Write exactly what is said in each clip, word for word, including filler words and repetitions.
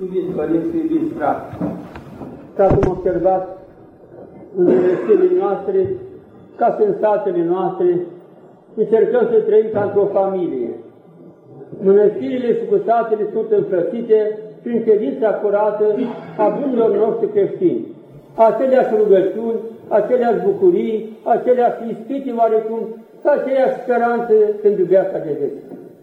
Iubiți părinți, iubiți frați, ca cum observați în mănăstirile noastre, ca și în satele noastre, încercăm să trăim ca într-o familie. Mănăstirile și cu satele sunt înfrățite prin credința curată a bunilor noștri creștini. Aceleași rugăciuni, aceleași bucurii, aceleași ispite oarecum, aceleași speranțe pentru viața de veci.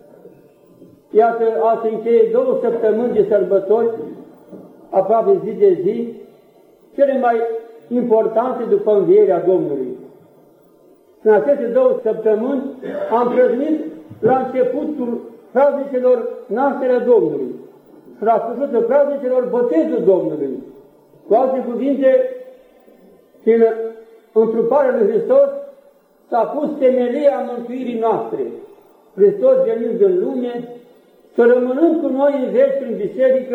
Iată, azi încheie două săptămâni de sărbători, aproape zi de zi, cele mai importante după învierea Domnului. În aceste două săptămâni am prăznuit la începutul praznicelor nașterea Domnului și la sfârșitul praznicelor botezul Domnului. Cu alte cuvinte, prin întruparea lui Hristos s-a pus temelia mântuirii noastre. Hristos venind în lume, să rămânând cu noi în veci prin biserică,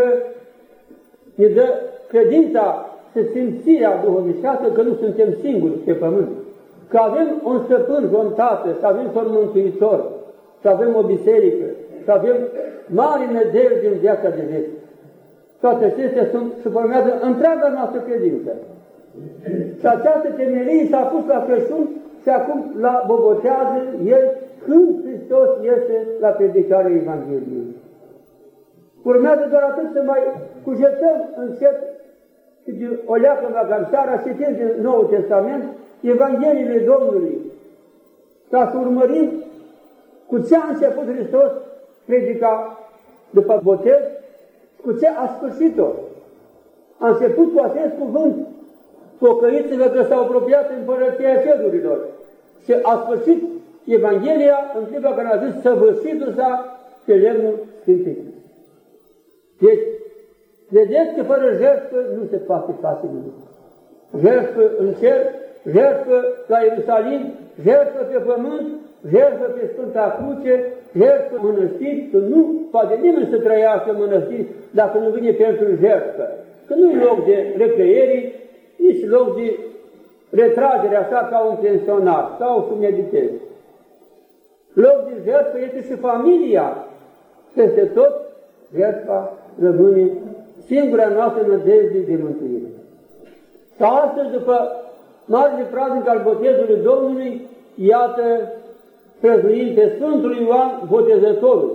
ne dă credința și simțirea duhovnicească că nu suntem singuri pe pământ, că avem un stăpân, un tată, să avem un mântuitor, să avem o biserică, să avem mari nădejde în viața de veci. Toate acestea sunt și formează întreaga noastră credință. Și această temelie s-a pus la Crăciun și acum la bobotează el când Hristos iese la predicarea Evangheliei. Urmează doar atât să mai cugetăm încet și de o leacă la Gamseara, citind din Noul Testament Evangheliile Domnului, ca să urmărim cu ce a început Hristos predica după botez, cu ce a sfârșit-o. A început cu acest cuvânt: pocăiți-vă că s-au apropiat împărăția cerurilor. Și a sfârșit Evanghelia în clipa care a zis: săvârșitul-s-a pe lemnul sfințit. Deci, vedeți că fără jertfă nu se poate face nimic. Jertfă în cer, jertfă la Ierusalim, jertfă pe pământ, jertfă pe Sfânta Cruce, jertfă mănăstiri, că nu poate nimeni să trăiască în mănăstiri dacă nu vine pentru jertfă. Că nu e loc de recreierii, nici loc de retragere așa ca un pensionar sau să meditezi. Loc de jertfă este și familia. Peste tot, jertfa rămâne singura noastră nădejde de mântuire. Sau astăzi, după marele praznic al botezului Domnului, iată, prăznuim pe Sfântul Ioan Botezătorul.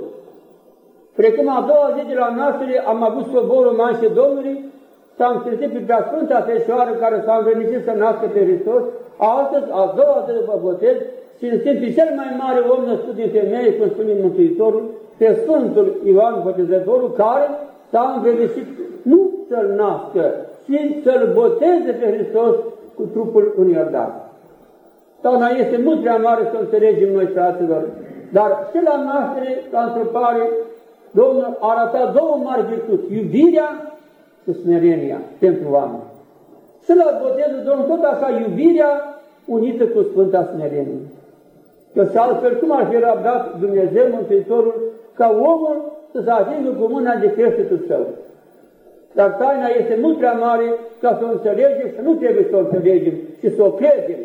Precum a doua zi de la naștere am avut soborul Maicii Domnului, s-a înțeles pe Preasfânta Fecioară care s-a învrednicit să nască pe Hristos, astăzi, a doua zi după botez, simțim pe cel mai mare om născut din femeie, cum spune Mântuitorul, pe Sfântul Ioan Botezătorul, care s-a învrednicit nu să-L nască, ci să-L boteze pe Hristos cu trupul în Iordan. Tauna este mult prea mare să înțelegem noi, fraților, dar și la naștere, la întrupare, Domnul a arătat două mari virtuți: iubirea și smerenia pentru oameni. Și la botezul Domnului tot așa, iubirea unită cu Sfânta Smerenie. Că și altfel, cum ar fi răbdat Dumnezeu Mântuitorul ca omul să se atingă cu mâna de creștetul său. Dar taina este mult prea mare ca să o înțelegem și nu trebuie să o înțelegem, ci să o credem.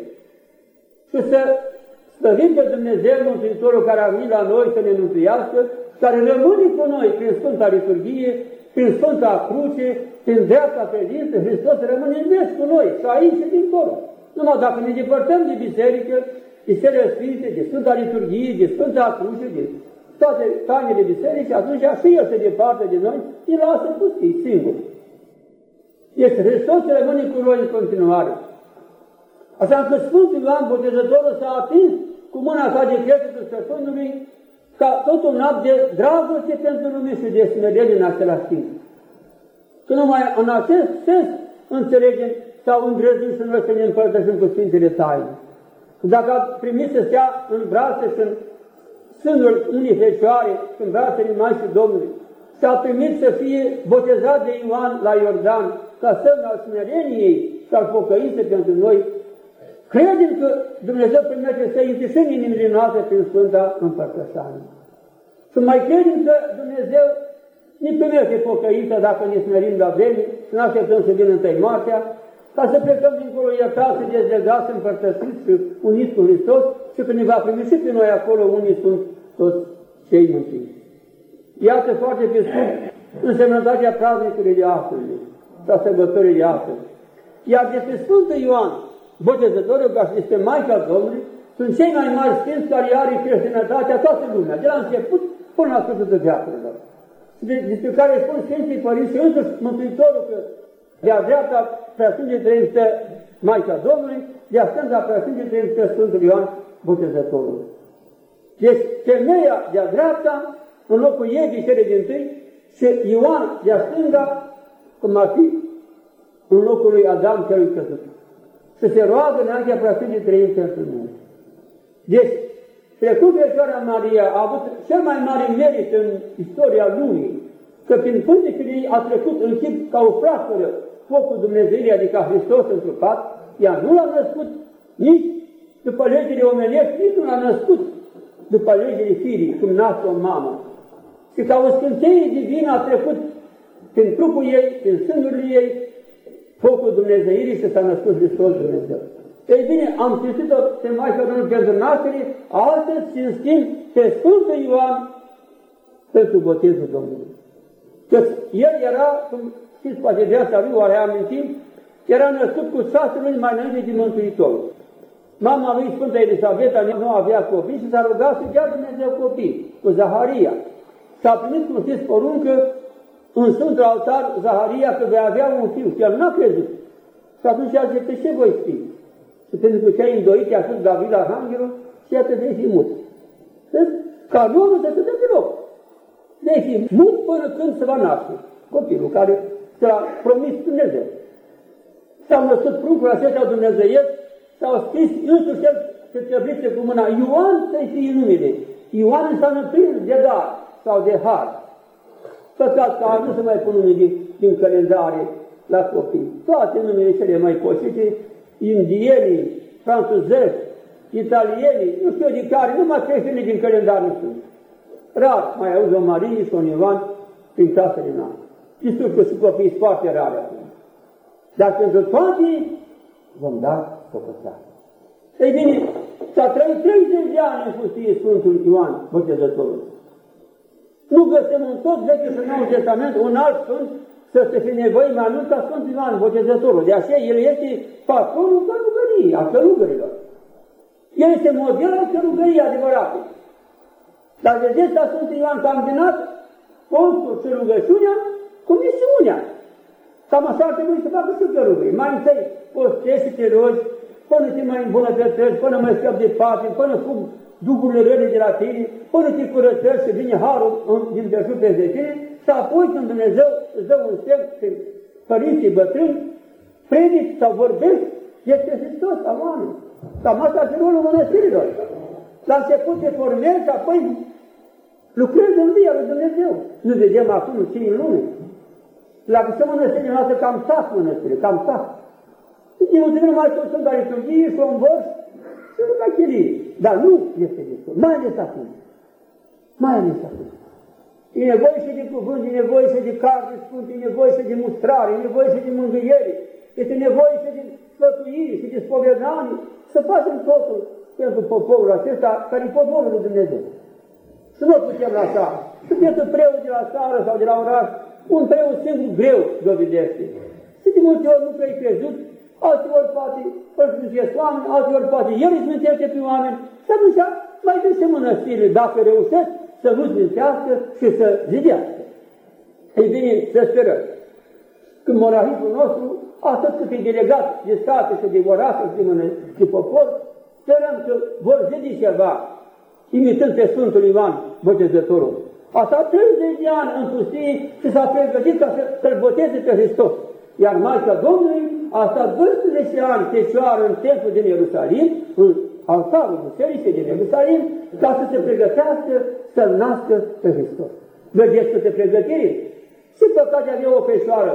Și să slăvim pe Dumnezeu Mântuitorul care a venit la noi să ne mântuiască, care rămâne cu noi prin Sfânta Liturghie, prin Sfânta Cruce, prin dreapta credință. Hristos rămâne în veci cu noi și aici și dincolo. Numai dacă ne depărtăm de biserică, de cele sfinte, de Sfânta Liturghie, de Sfânta Cruce, de toate tainele bisericii, atunci și El se departe de noi, îi lasă pustii, singuri. Deci Hristos rămâne cu noi în continuare. Așa că Sfântul Ioan Botezătorul s-a atins cu mâna sa de creștetul Stăpânului ca tot un act de dragoste pentru lume și de smerenie în același timp. Că numai în acest sens înțelegem sau îndrăznim și noi să ne împărtășim cu Sfintele Taine. Dacă a primit să stea în brațe și în sânul unei Fecioare, în brațele Maicii Domnului, s-a primit să fie botezat de Ioan la Iordan, ca semn al smereniei și al pocăinței pentru noi, credem că Dumnezeu primește să intre și în inimile noastre prin Sfânta Împărtășanie. Și mai credem că Dumnezeu ne primește pocăința dacă ne smerim la vreme și nu așteptăm să vină întâi moartea, ca să plecăm dincolo iertați, dezlegați, împărtășiți și uniți cu Hristos și că ne va primi și pe noi acolo unii sunt toți cei mântuiți. Iată foarte pe scurt însemnătatea praznicului de astăzi, sau sărbătorii de astăzi. Iar despre Sfântul Ioan, Botezătorul, ca și despre Maica Domnului, sunt cei mai mari sfinți care are creștinătatea toată lumea, de la început până la sfârșitul veacurilor. Despre care spun Sfinții Părinți și însuși Mântuitorul că de-a dreapta Preasfinții Trăim stă Maica Domnului, de-a stânga Preasfinții Trăim stă Sfântul Ioan Botezătorul. Deci femeia de-a dreapta, în locul Evii cele din tâi, și Ioan de-a stânga, cum ar fi în locul lui Adam celui căzut. Să se roagă înaintea Preasfinții Trăim pentru noi. Deci, precum Fecioara Maria a avut cel mai mare merit în istoria lumii, că prin pântecele ei a trecut în chip ca o flacără focul Dumnezeirii, adică Hristos întrupat, ea nu l-a născut nici după legile omenești, nici nu l-a născut după legile firii, cum nască o mamă. Și ca o scânteie divină a trecut prin trupul ei, prin sângurile ei, focul Dumnezeirii și s-a născut Hristos Dumnezeu. Ei bine, am citit-o pe Maica Domnului pentru naștere, astăzi cinstim pe Sfântul Ioan pentru botezul Domnului. Că el era, cum știți, poate viața lui, oare amintim, era născut cu șase luni mai înainte de Mântuitorul. Mama lui, Sfânta Elisabeta, nu avea copii și s-a rugat să dea Dumnezeu copii, cu Zaharia. S-a primit, cum știți, poruncă în Sfântul Altar, Zaharia, că vei avea un fiu. Și el n-a crezut. Și atunci a zis, pe ce voi fi? Și pentru că ce-ai îndoit, i-a spus David Arhanghelul, și iată vei fi mut. Deci, ca nu nu se dă deloc. Vei fi mut până când se va naște copilul care s-a promis Dumnezeu. S-au născut pruncul acesta dumnezeiesc, s-au scris însuși el pe căbrițe cu mâna, Ioan să-i fie numele. Ioan înseamnă prins de dar sau de har. Păcat că nu se mai pun nume din, din calendare la copii. Toate numele cele mai posite, indienii, franțuzești, italienii, nu știu de care, numai creștinii din calendar nu sunt. Rar mai auzi o Marie și un Ioan prin casele noastre. Și știu că sunt copii foarte rare acum. Dar pentru toate vom da socoteală. Ei bine, s-a trăit treizeci de ani în pustie Sfântul Ioan Botezătorul. Nu găsim în tot Vechiul și Noul Testament un alt sfânt să se fie nevoie mai mult ca Sfântul Ioan Botezătorul. De aceea el este patronul călugăriei, a călugărilor. El este model al călugăriei adevărate. Dar vedeți la Sfântul Ioan că am îmbinat postul și rugăciunea cu misiunea. Cam așa ar trebui să facă și călugării. Mai întâi postești și te rogi, până te mai îmbunătățești, până mai scapi de pace, până fug duhurile rele de la tine, până te curățești și vine harul din belșug peste tine, și apoi când Dumnezeu îți dă un semn prin părinții bătrâni, predici sau vorbești, este Hristos al oameni. Cam asta și rolul mănăstirilor. La început te formezi, și apoi lucrezi în via lui Dumnezeu. Nu vedem acum ce în lume. La că se mănăstirile noastre cam tac mănăstirile, cam tac. Și mulțumim numai tot sunt la liturghie și o învăț și la chirie. Dar nu este destul, mai ales acum. Mai ales acum. E nevoie și de cuvânt, e nevoie și de carte sfântă, e nevoie și de mustrare, e nevoie și de mângâiere, este nevoie și de sfătuire și de spovedanie, să facem totul pentru poporul acesta, care e poporul lui Dumnezeu. Să nu putem lăsa. Să pentru preot de la țară sau de la oraș, un preot singur greu dovedește. Și de multe ori nu prea-i crezut, alteori poate îl sfințesc oameni, alteori poate el îi sfințește pe oameni, și atunci mai dese mănăstirile, dacă reușesc, să nu sfințească și să zidească. Ei bine, să sperăm. Când monahismul nostru, atât cât e delegat de state și de orașe și de, mână- de popor, sperăm că vor zidi ceva, imitând pe Sfântul Ioan Botezătorul. Asta treizeci de ani în pustie și s-a pregătit ca să- să-L boteze pe Hristos. Iar Maica Domnului a stat doisprezece ani fecioară în templul din Ierusalim, în altarul bisericii din Ierusalim, ca să se pregătească să-L nască pe Hristos. Vedeți câte pregătiri? Și păcate avea o fecioară.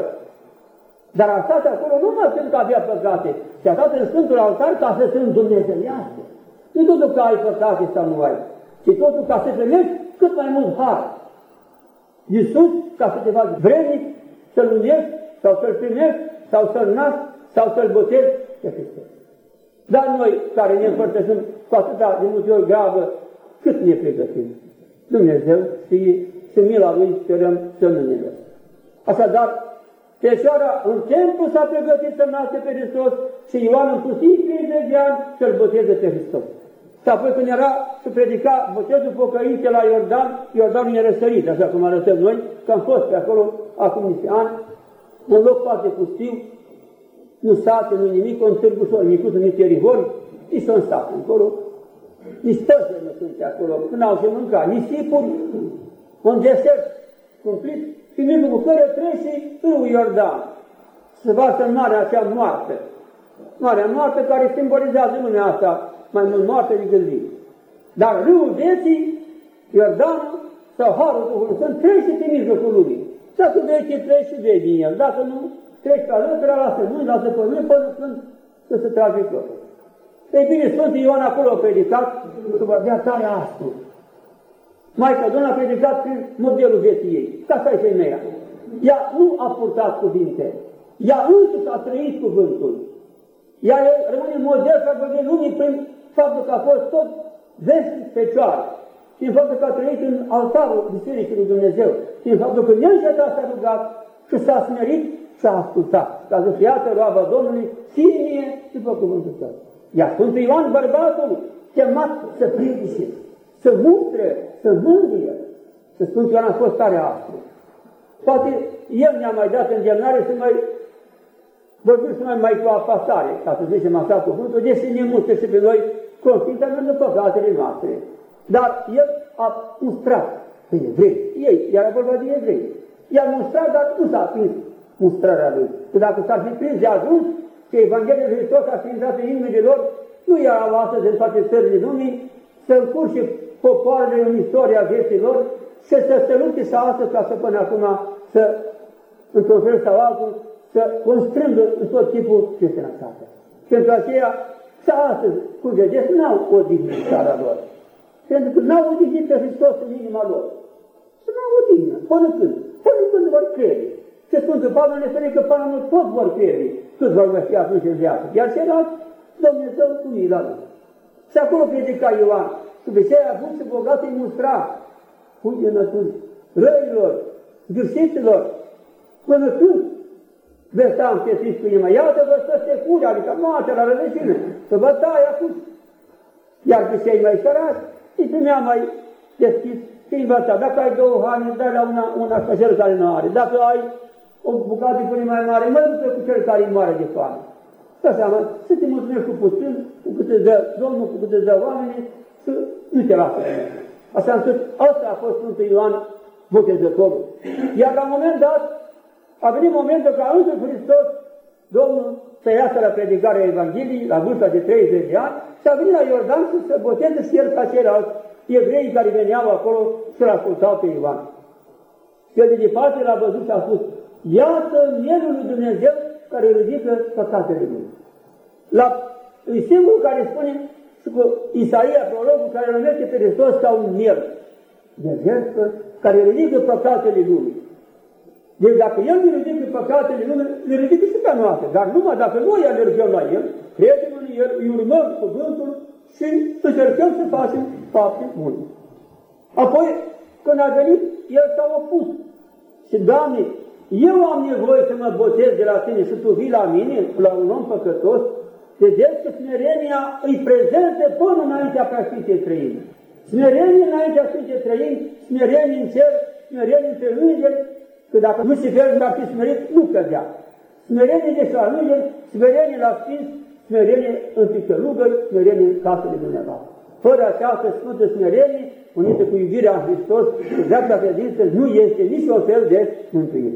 Dar a stat acolo numai pentru că avea păcate. Și a stat în Sfântul Altar ca să se îndumnezeiască. Nu totul că ai păcate sau nu ai, ci totul ca să primești cât mai mult har. Iisus, ca să te faci vrednic, să-L unești, sau să-L primești, sau să-L naști, sau să-L botezi pe Hristos. Dar noi, care ne împărtășim cu atâta de multe ori gravă, cât ne pregătim? Dumnezeu știe și mila Lui sperăm să nu ne lăsăm. Așadar, Fecioara în templu s-a pregătit să nască pe Hristos și Ioan în pustii treizeci de ani să-L boteze pe Hristos. Și apoi când era să predica botezul pocăinței la Iordan, Iordanul e răsărit, așa cum arătăm noi, că am fost pe acolo acum niște ani, un loc foarte pustiu, nu sate, nu nimic, un târg ușor, micuț, niște rivori, și sunt sate acolo. Nici păsări nu sunt acolo, când au ce mânca, nisipuri, un desert cumplit, și în mijlocul care trece râul Iordan. Se varsă în marea acea moartă. Marea moartă care simbolizează lumea asta, mai mult moarte decât zi. Dar râul vieții, Iordanul sau Harul Duhului Sfânt, trece pe mijlocul lumii. Dacă vei treci și vei din el, dacă nu, treci ca lătura, lasă mâini, lasă pământ, până când să se trage clopă. Ei bine, Sfântul Ioan acolo a predicat, să vorbea tare astru. Maica Domnului a predicat prin modelul vieții ei. Ca asta e femeia. Ea nu a purtat cuvinte. Ea însuși a trăit cuvântul. Ea rămâne model să vorbim lumii prin faptul că a fost tot vestit fecioară. Și în faptul că a trăit în altarul Bisericii lui Dumnezeu. Și în faptul că neîncetat s-a rugat și s-a smerit și a ascultat. Ca să fie iată roaba Domnului, ție mie după cuvântul tău. Iar Sfântul Ioan, bărbatul, chemat să predice, să mustre, să mângâie. Să spun că Ioan a fost tare astru. Poate el ne-a mai dat îndemnare să mai vorbim să mai, mai cu apasare, ca să zicem așa cuvântul, deși ne mustre și pe noi conștiința de păcatele noastre. Dar el a mustrat pe evrei. Ei, era vorba de evrei. I-a mustrat, dar nu s-a prins mustrarea lui. Că dacă s-ar fi prins de ajuns, că Evanghelia lui Hristos a fi intrat în inimile lor, nu erau astăzi în toate țările lumii să încurce popoarele în istoria vieții lor și să se lupte să astăzi ca să până acum să, într-un fel sau altul, să constrângă în tot tipul creștinătatea. Pentru aceea, și astăzi, cum vedeți, n-au odihnit țara lor. Pentru că n-au odihnit pe Hristos în inima lor. Și n-au odihnit. Până când? Până când vor crede. Se Sfântul Pavel ne spune că până nu toți vor crede. Cât vor fi atunci în viață. Iar ceilalți, Dumnezeu cu mila lui. Și acolo predica Ioan. Că veseia avut și bogat îi mustra. Unde nături? Răilor, gârșiților. Până când veți sta împietriți cu inima. Iată-vă să se cure, adică moartea la rădăcină. Să vă tai acum. Iar pe cei mai sărați, îi primea mai deschis și învăța. Dacă ai două haine, dai la una, una ca cel care nu are. Dacă ai o bucată de pâine mai mare, mă duce cu cel care e mare de foame. Să seama, să te mulțumești cu puțin, cu cât îți dă Domnul, cu cât îți dă oamenii, să nu te lasă. Așa încât, asta a fost Sfântul Ioan Botezătorul. Iar la un moment dat, a venit momentul ca însuși Hristos, Domnul, să iasă la predicarea Evangheliei, la vârsta de treizeci de ani, și a venit la Iordan să se boteze și el ca ceilalți evrei care veneau acolo și l ascultau pe Ioan. Și el de departe l-a văzut și a spus, iată Mielul lui Dumnezeu care ridică păcatele lui. La, e singurul care spune, și cu Isaia, prorocul, care îl numește pe Hristos ca un miel de jertfă, care ridică păcatele lumii. Deci dacă El ne ridică păcatele lumii, le ridică și pe noastră. Dar numai dacă noi alergăm la El, credem în El, îi urmăm cuvântul și încercăm să facem fapte bune. Apoi, când a venit, El s-a opus. Și, Doamne, eu am nevoie să mă botez de la Tine și Tu vii la mine, la un om păcătos. Vedeți că smerenia îi prezentă până înaintea preasfintei trăimi. Smerenie înaintea Sfintei Trăimi, smerenie în cer, smerenie între îngeri, că dacă Lucifer nu ar fi smerit, nu cădea. Smerenie de la îngeri, smerenie la sfinți, smerenie între călugări, smerenie în casele dumneavoastră. Fără această sfântă smerenie, unită cu iubirea în Hristos, cu dreapta credință, nu este nici o fel de mântuire.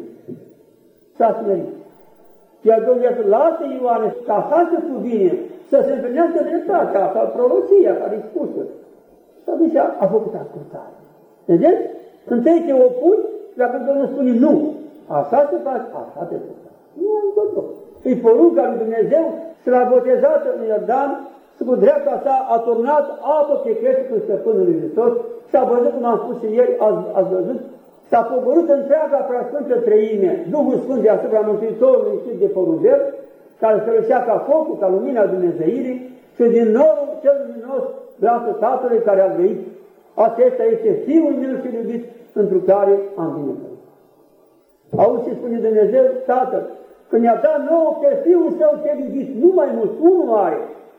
S-a smerit. Iar Dumnezeu lasă Ioane ca așa să cuvine, să se împlinească dreptatea asta, prorocia care e spusă. Și atunci a făcut ascultare. Vedeți? Întâi te opui, dacă Domnul spune nu, așa se face, așa te face. Nu am încotro. Îi porunca lui Dumnezeu și l-a botezat în Iordan și cu dreapta sa a turnat apă pe creștul Stăpânului lui Hristos și a văzut, cum am spus și ieri, ați, ați văzut, s-a pogorât întreaga preasfântă treime, Duhul Sfânt deasupra Mântuitorului și de porumbel, care se rășea ca focul, ca lumina Dumnezeirii și din norul cel luminos brațul Tatălui care a grăit. Acesta este Fiul meu cel iubit, întru care am binecuvântat. Auzi ce spune Dumnezeu, Tatăl, că ne-a dat nouă pe Fiul Său cel iubit, nu mai mult, unul are.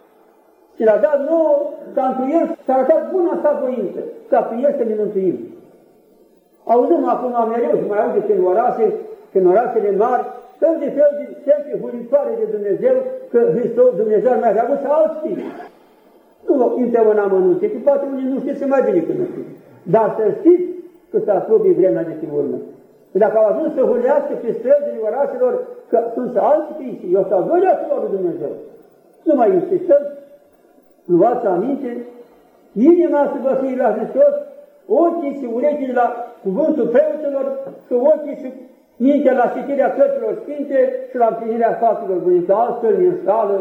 Și l-a dat nouă ca întru El s-a arătat buna sa voință, ca prin El să ne mântuim. Auzim acum mereu și mai aude prin orașe, prin orașele mari, fel de fel de semne hulitoare de Dumnezeu, că Hristos, Dumnezeu ar mai avea avut să alții. Nu intrăm în amănunte, că poate unii nu știți mai bine când nu știți. Dar să știți că se apropie vremea de pe urmă. Și dacă au ajuns să hulească pe străzile orașelor, că sunt alți fiici, eu s-au doilea slor lui Dumnezeu. Nu mai insistăm, luați aminte, inima să vă fie la Hristos, ochii și urechii la cuvântul preoților, și ochii și mintea la citirea cărților sfinte și la împlinirea faptelor bune, că altfel ne înșală.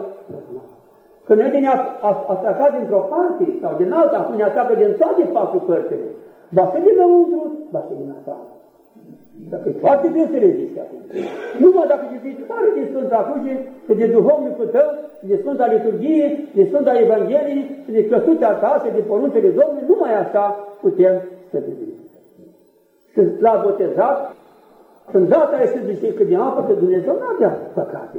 Că noi ne-a atacat dintr-o parte sau din alta, acum ne atacă din toate patru părțile. Ba să din lăuntru, ba să din afară. Dacă e foarte bine să rezisti acum. Numai dacă te fii tare de Sfânta Cruce, și de duhovnicul tău, și de Sfânta Liturghie, de Sfânta Evanghelie, și de căsuța ta, și de poruncele Domnului, numai așa putem să devenim. Când l-a botezat, când data este zice că din apă, că Dumnezeu nu avea păcate.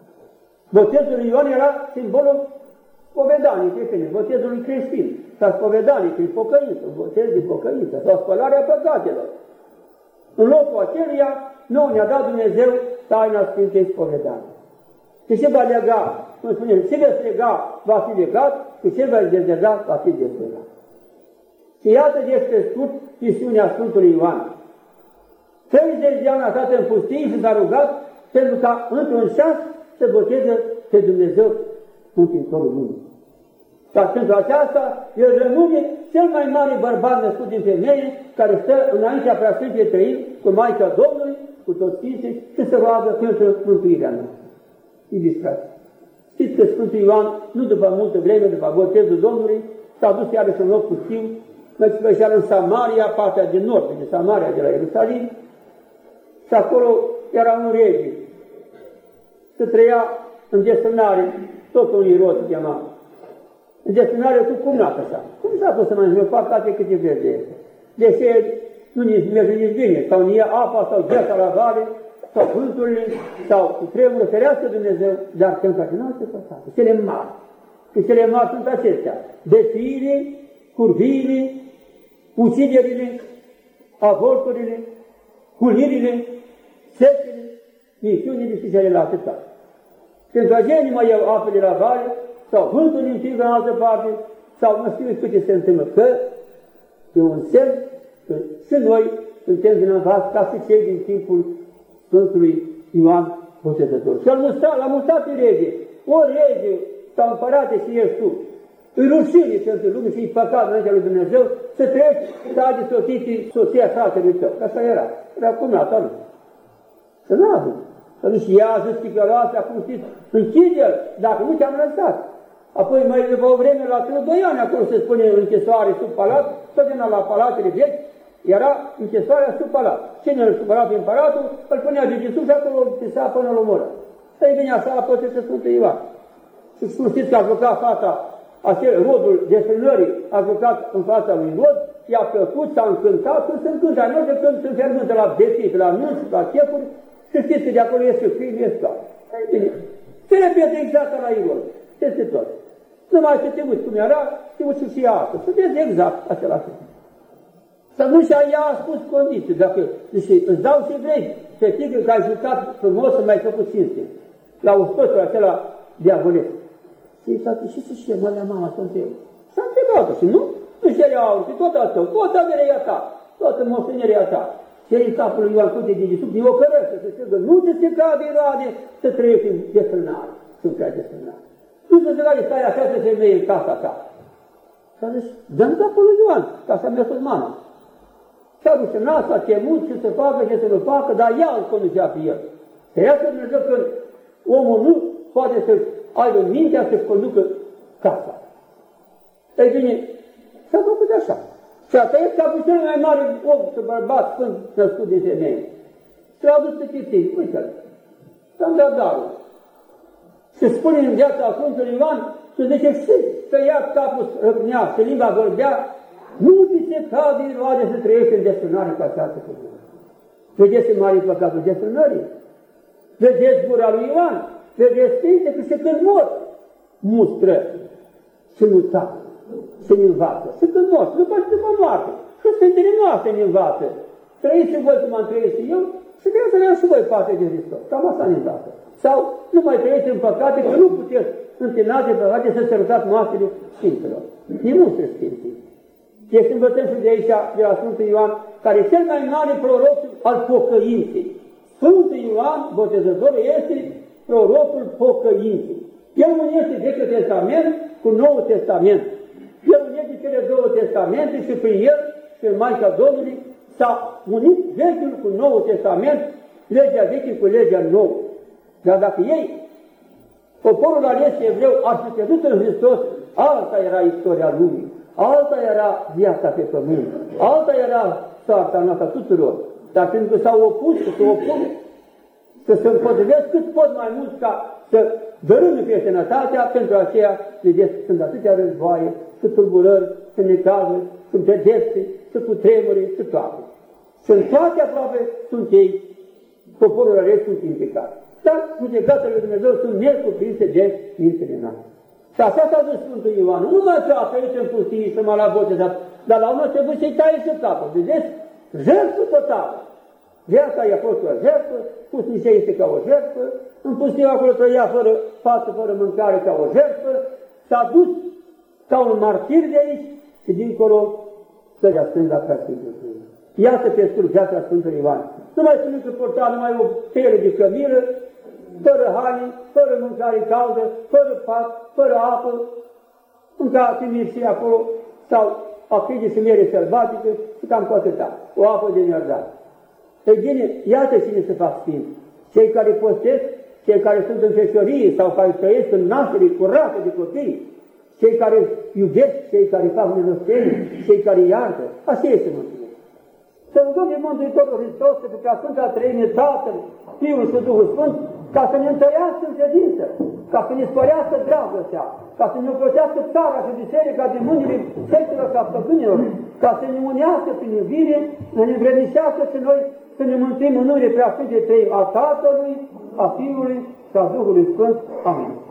Botezul lui Ioan era simbolul spovedanii creștine, botezul lui creștin, sau spovedanii prin pocăință, botez de pocăință, sau spălarea păcatelor. În locul aceluia, nouă ne-a dat Dumnezeu taina Sfintei Spovedanii. Și ce va lega, cum spunem, ce veți lega va fi legat, și ce va dezlega va fi dezlegat. Și iată despre scurt misiunea Sfântului Ioan. treizeci de ani a stat în pustie și s-a rugat pentru ca într-un șans să boteze pe Dumnezeu Mântuitorul lumii. Dar pentru aceasta, el rămâne cel mai mare bărbat născut din femeie, care stă înaintea Preasfântului Trăim, cu Maica Domnului, cu toți Sfinții, și se roagă pentru mântuirea noastră. Iubiți frate, știți că Sfântul Ioan, nu după multă vreme, după botezul Domnului, s-a dus iarăși în loc pustiu, mai special în Samaria, partea din nord, de Samaria, de la Ierusalim, și acolo era un rege. Se trăia în desfrânare, tot un Irod se chema. În desfrânare cu cumnată sa. Cum s-a pus să mănânce? Fac toate câte verde este. Deși nu merge nici bine, sau nu ia apa, sau gheața la vale, sau vânturile, sau cu tremură, ferească Dumnezeu, dar când face nu alte păcate. Cele mari. Și cele mari sunt acestea. Defiile, curviile, uciderile, avorturile, hulirile, secele, minciunile și celelalte toate. Pentru aceea nu mai iau apele la vale, sau vântul din fiică în altă parte, sau nu știu câte se întâmplă, că e un semn că și noi suntem vinovați ca și cei din timpul Sfântului Ioan Botezător. Și l-a mustrat pe rege, o rege sau împărate și ești tu. Îi rușine pentru lume și îi păcat înaintea lui Dumnezeu să treci să agi soțiții soția fratelui tău. Așa era. Era cumnata lui. Să nu avem. Să nu și ea a zis ticăloasă, acum știți, închide-l, dacă nu te-am lăsat. Apoi mai după o vreme, la doi ani, acolo se spune închisoare sub palat, totdeauna la palatele vechi, era închisoarea sub palat. Cine îl supăra pe împăratul, îl punea de sus și acolo pisa până la omoră. Să-i venea să apăteze Sfântul Ioan. Și știți că a jucat fata, acel rodul desfrânării, a jucat în fața lui Rod, i-a plăcut, s-a încântat, când se încântă, nu de când se înfermântă la beții, la nunți, la chefuri, și știți că de acolo este câini, este toate. Se repete exact la Irod. Este tot. Numai să te uiți cum era, te uiți și ea asta. Să vezi exact același. Să nu și ea a spus condiții. Dacă zice, îți dau și vrei, să știi că ai jucat frumos să mai făcut cinste. La uspătul acela diavolesc. Și s-a zis, și să știe, mă, la mama, sunt eu. S-a întrebat și nu? Nu știa aur, și tot asta, tot averea ta, toată moștenirea ta. Și în capul lui Ioan Cute de Iisus, e o cărăță, să știu că nu te se cade roade să trăiești în desfrânare. Sunt ca desfrânare. Nu să se vede, stai așa să femeie în casa ta. Și a zis, dă-mi capul lui Ioan, ca să-mi iasă mama. S-a rușinat, s-a temut ce să facă, ce să nu facă, dar ea îl conducea pe el. Să iasă Dumnezeu că omul nu poate să aibă mintea să-și conducă casa. Ei bine, s-a făcut așa. Și a tăiat capul cel mai mare om și bărbat sfânt născut din femeie. Și l-a dus pe Chitii, uite-l. S-am dat darul. Se spune în viața Sfântului Ioan, și zice, și să ia capul răpnea, și limba vorbea, nu ți se cade roade să trăiești în desfrânare cu această cuvânt. Vedeți în mare păcatul desfrânării? Vedeți gura lui Ioan? Vedeți Sfinte că se când mor, mustră și nu țapă, se ne învață. Se când mor, după și după moarte. Că Sfintele noastre ne învață. Trăiți și voi cum am trăit și eu și trebuie să le-am și voi parte de Hristos. Cam asta ne învață. Sau nu mai trăiți în păcate, că nu puteți întâlnați de păcate să sărutați moaștele Sfintelor. Ne mustră Sfinții. Este învățăm și de aici, de la Sfântul Ioan, care e cel mai mare proroc al pocăinței. Sfântul Ioan, Botezătorul, este prorocul pocăinței. El unește Vechiul Testament cu Noul Testament. El unește cele două testamente și prin el și în Maica Domnului s-a unit Vechiul cu Noul Testament, legea veche cu legea nouă. Dar dacă ei, poporul ales evreu, ar fi credut în Hristos, alta era istoria lumii, alta era viața pe pământ, alta era soarta noastră tuturor. Dar pentru că s-au opus, să se opun, să se împotrivesc cât pot mai mult ca să dărâme pe sănătatea, pentru aceea, vedeți, sunt atâtea războaie, cât tulburări, sunt necazuri, sunt pedepse, sunt cu tremuri, sunt toate. Sunt toate aproape, sunt ei, poporul ales sunt implicați. Dar judecatele lui Dumnezeu sunt necuprinse de mințile noastre. Și așa s-a zis Sfântul Ioan, nu numai ce a apărut în pustie și m-a luat botezat, dar la urmă trebuie să-i taie și capul. Vedeți? Jertfă totală. Viața i-a fost o jertfă, pustia este ca o jertfă, în pustiu acolo trăia fără față, fără mâncare, ca o jertfă, s-a dus ca un martir de aici și dincolo stărea stânga prea Sfântului. Iată pe scurt viața Sfântului Ioan. Nu mai spune că porta numai o piele de cămilă, fără haine, fără mâncare caldă, fără pat, fără apă, mânca timirșii acolo, sau acide și miere sălbatică și cam cu atâta, o apă de nărdat. Ei bine, iată cine se fac sfinți. Cei care postesc, cei care sunt în feșorie sau care trăiesc în naștere curată de copii, cei care iubesc, cei care fac milostenie, cei care iartă, așa este mântuirea. Să rugăm de Mântuitorul Hristos, să fie Sfânta Treime, Tatăl, Fiul și Duhul Sfânt, ca să ne întărească în credință, ca să ne spărească dragostea, ca să ne oprotească țara și biserica de mâinile sectelor ca stăpânilor, ca să ne unească prin iubire, să ne învrednicească și noi să ne mântuim în numele Preasfântei Trei a Tatălui, a Fiului și a Duhului Sfânt. Amin.